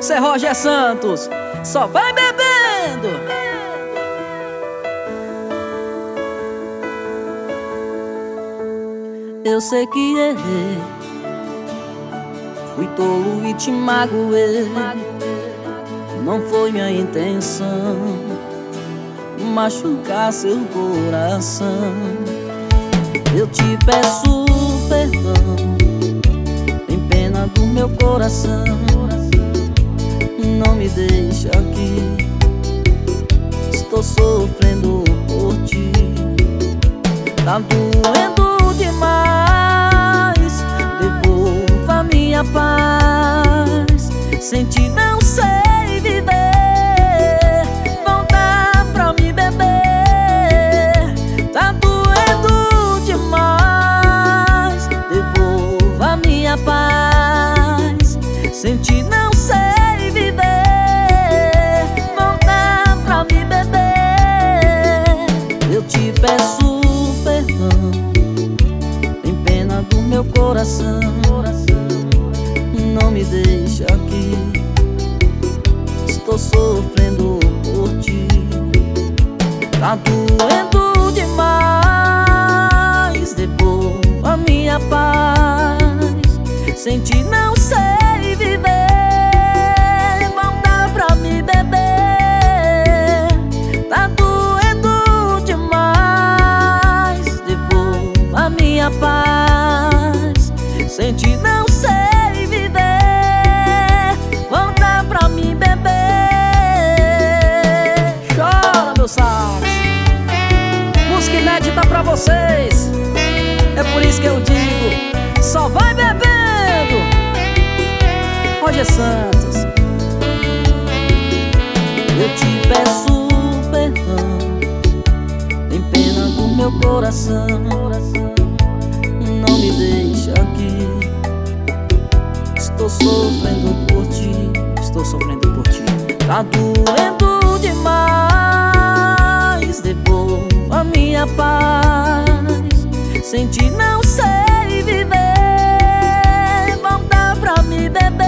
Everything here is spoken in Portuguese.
Cê é Roger Santos, só vai bebendo. Eu sei que errei, fui tolo e te magoei. Não foi minha intenção machucar seu coração. Eu te peço perdão, tem pena do meu coração. Não me deixa aqui, estou sofrendo por ti. Tá doendo demais, devolva minha paz. Sem ti não sei viver, volta pra me beber. Tá doendo demais, devolva minha paz. Sem ti não sei viver, volta pra me beber. Eu te peço perdão, tem pena do meu coração. Não me deixa aqui, estou sofrendo por ti. Tá doendo demais, devolva minha paz. Sem ti não sei viver, volta pra me beber. Tá doendo demais, devolva minha paz. Sem ti não sei viver, volta pra me beber. Chora, meu sax, música inédita pra vocês. É por isso que eu digo, só vai bebendo. Roger Santos. Eu te peço perdão, tem pena do meu coração. Não me deixa aqui, estou sofrendo por ti, estou sofrendo por ti. Tá doendo demais, devolva minha paz. Sem ti não sei viver, volta pra me beber.